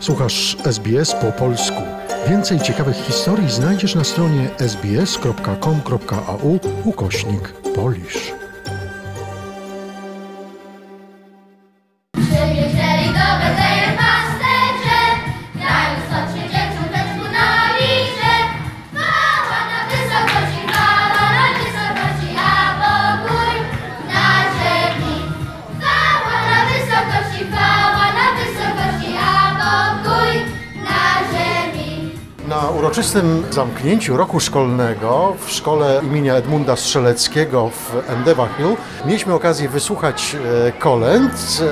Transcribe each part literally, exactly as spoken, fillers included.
Słuchasz S B S po polsku. Więcej ciekawych historii znajdziesz na stronie sbs.com.au ukośnik Polish. Na uroczystym zamknięciu roku szkolnego w szkole imienia Edmunda Strzeleckiego w Endeavour Hill mieliśmy okazję wysłuchać kolęd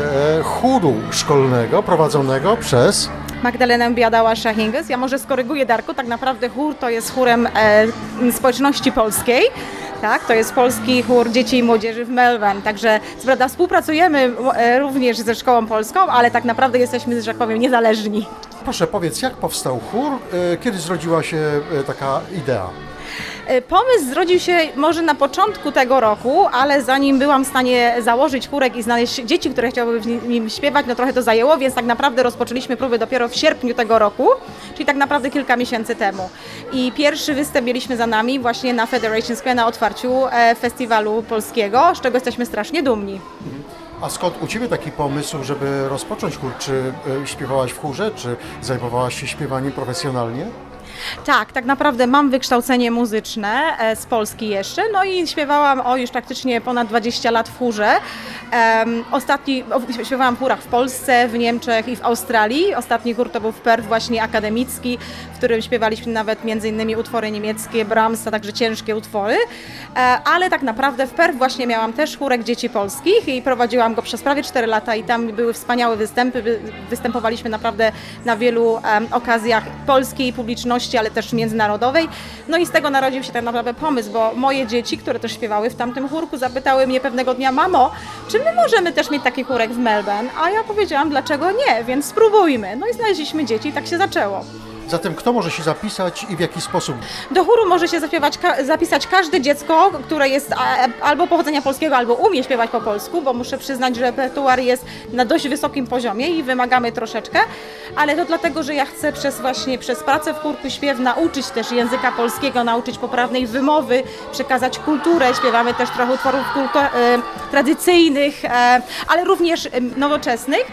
chóru szkolnego prowadzonego przez Magdalenę Biadała-Szahinges. Ja może skoryguję, Darku, tak naprawdę chór to jest chórem e, społeczności polskiej. Tak, to jest polski chór dzieci i młodzieży w Melbourne, także co prawda współpracujemy e, również ze szkołą polską, ale tak naprawdę jesteśmy, że tak powiem, niezależni. Proszę, powiedz, jak powstał chór? Kiedy zrodziła się taka idea? Pomysł zrodził się może na początku tego roku, ale zanim byłam w stanie założyć chórek i znaleźć dzieci, które chciałyby w nim śpiewać, no trochę to zajęło, więc tak naprawdę rozpoczęliśmy próby dopiero w sierpniu tego roku, czyli tak naprawdę kilka miesięcy temu. I pierwszy występ mieliśmy za nami właśnie na Federation Square na otwarciu festiwalu polskiego, z czego jesteśmy strasznie dumni. A skąd u Ciebie taki pomysł, żeby rozpocząć chór? Czy y, śpiewałaś w chórze, czy zajmowałaś się śpiewaniem profesjonalnie? Tak, tak naprawdę mam wykształcenie muzyczne e, z Polski jeszcze, no i śpiewałam o już praktycznie ponad dwadzieścia lat w chórze. Um, ostatni, o, śpiewałam w chórach w Polsce, w Niemczech i w Australii. Ostatni chór to był w Perth właśnie akademicki, w którym śpiewaliśmy nawet między innymi utwory niemieckie, Brahmsa, także ciężkie utwory. E, ale tak naprawdę w Perth właśnie miałam też chórek dzieci polskich i prowadziłam go przez prawie cztery lata i tam były wspaniałe występy. Wy, występowaliśmy naprawdę na wielu um, okazjach polskiej publiczności, ale też międzynarodowej. No i z tego narodził się tak naprawdę pomysł, bo moje dzieci, które też śpiewały w tamtym chórku, zapytały mnie pewnego dnia: mamo, czy my możemy też mieć taki chórek w Melbourne? A ja powiedziałam, dlaczego nie, więc spróbujmy. No i znaleźliśmy dzieci i tak się zaczęło. Zatem kto może się zapisać i w jaki sposób? Do chóru może się zaśpiewać, ka- zapisać każde dziecko, które jest a, albo pochodzenia polskiego, albo umie śpiewać po polsku, bo muszę przyznać, że repertuar jest na dość wysokim poziomie i wymagamy troszeczkę, ale to dlatego, że ja chcę przez właśnie przez pracę w chórku śpiew nauczyć też języka polskiego, nauczyć poprawnej wymowy, przekazać kulturę. Śpiewamy też trochę utworów kultu- e, tradycyjnych, e, ale również e, nowoczesnych.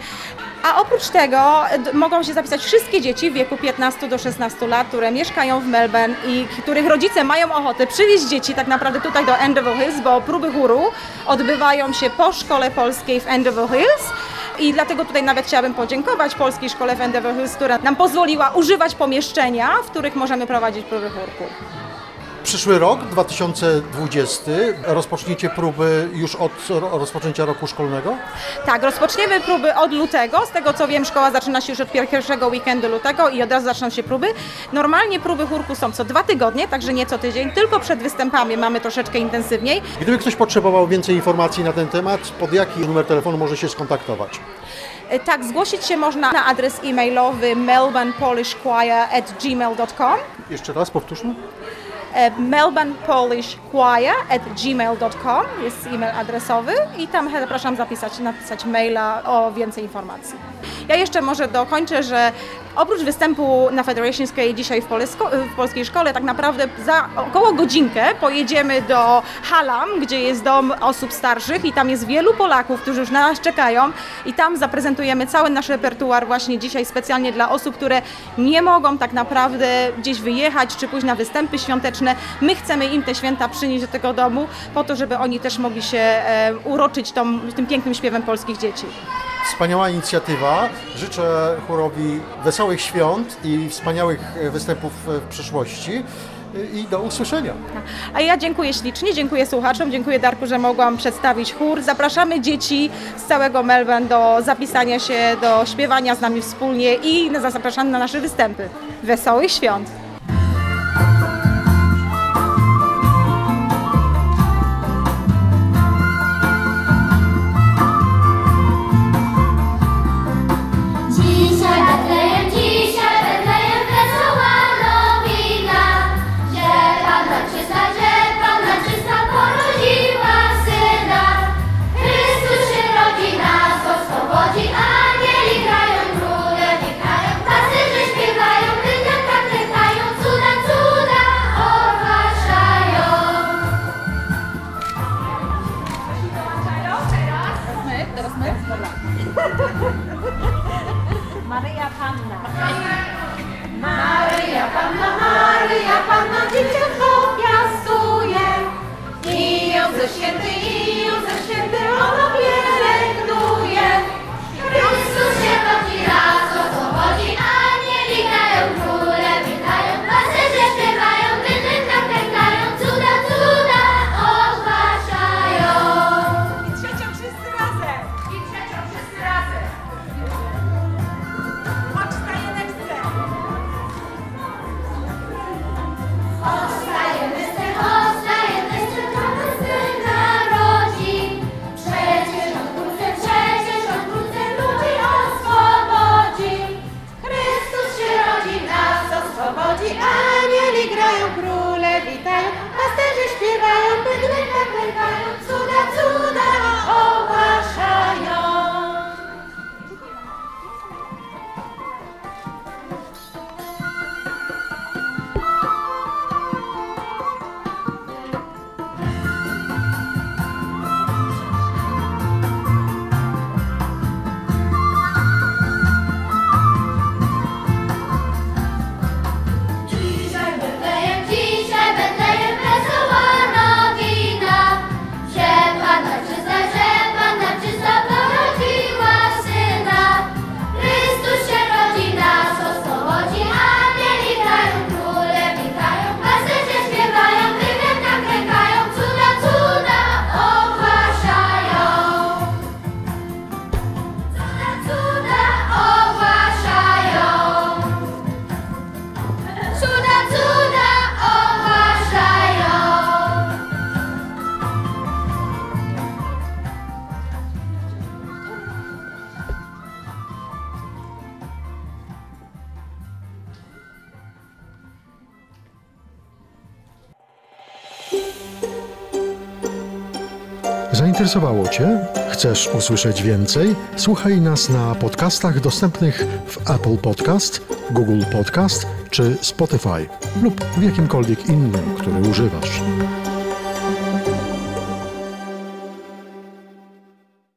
A oprócz tego d- mogą się zapisać wszystkie dzieci w wieku piętnastu do szesnastu lat, które mieszkają w Melbourne i których rodzice mają ochotę przywieźć dzieci tak naprawdę tutaj do Endeavour Hills, bo próby chóru odbywają się po szkole polskiej w Endeavour Hills. I dlatego tutaj nawet chciałabym podziękować Polskiej Szkole w Endeavour Hills, która nam pozwoliła używać pomieszczenia, w których możemy prowadzić próby chórku. Przyszły rok, dwa tysiące dwudziesty, rozpoczniecie próby już od rozpoczęcia roku szkolnego? Tak, rozpoczniemy próby od lutego. Z tego co wiem, szkoła zaczyna się już od pierwszego weekendu lutego i od razu zaczną się próby. Normalnie próby chórku są co dwa tygodnie, także nie co tydzień, tylko przed występami mamy troszeczkę intensywniej. Gdyby ktoś potrzebował więcej informacji na ten temat, pod jaki numer telefonu może się skontaktować? Tak, zgłosić się można na adres e-mailowy melbourne polish choir at gmail dot com. Jeszcze raz powtórzmy. melbourne polish choir at gmail dot com jest e-mail adresowy i tam zapraszam zapisać, napisać maila o więcej informacji. Ja jeszcze może dokończę, że oprócz występu na Federation Square dzisiaj w, Polesko, w polskiej szkole, tak naprawdę za około godzinkę pojedziemy do Hallam, gdzie jest dom osób starszych i tam jest wielu Polaków, którzy już na nas czekają i tam zaprezentujemy cały nasz repertuar właśnie dzisiaj specjalnie dla osób, które nie mogą tak naprawdę gdzieś wyjechać czy pójść na występy świąteczne. My chcemy im te święta przynieść do tego domu po to, żeby oni też mogli się e, uroczyć tą, tym pięknym śpiewem polskich dzieci. Wspaniała inicjatywa. Życzę chórowi wesołych świąt i wspaniałych występów w przyszłości i do usłyszenia. A ja dziękuję ślicznie, dziękuję słuchaczom, dziękuję Darku, że mogłam przedstawić chór. Zapraszamy dzieci z całego Melbourne do zapisania się, do śpiewania z nami wspólnie i zapraszamy na nasze występy. Wesołych świąt! Chrystus się rodzi, nas Gospod wodzi, anieli grają, królewi grają, Maryja Panna. Maryja Panna, Maryja Panna, dzieciątko piastuje. I Józef Święty, i Józef Święty, ona pielęgnuje. Chrystus się rodzi, raz o co chodzi, anieli grają, króle witają, pasterze śpiewają, dynynka klękają, cuda, cuda ogłaszają. I trzecią wszyscy razem. I trzecią wszyscy razem. Ocztajemy chcę. Ostajemy z tym, ostajemy z tym, mamy syn narodzi. Przecież on wkrótce, przecież on wkrótce ludzi oswobodzi. Chrystus się rodzi, nas oswobodzi. Anieli grają, króle witają, pasterze śpiewają, bydlęta klękają, cuda, cuda ogłaszają. Dzisiaj Betlejem, dzisiaj Betlejem, wesoła nowina, że Panna czysta, że Panna czysta porodziła syna. Chrystus się rodzi, nas oswobodzi, anieli grają, króle witają, pasterze śpiewają, bydlęta klękają, cuda, cuda ogłaszają. Cuda, cuda ogłaszają. Cuda, cuda ogłaszają. Zainteresowało Cię? Chcesz usłyszeć więcej? Słuchaj nas na podcastach dostępnych w Apple Podcast, Google Podcast czy Spotify lub w jakimkolwiek innym, który używasz.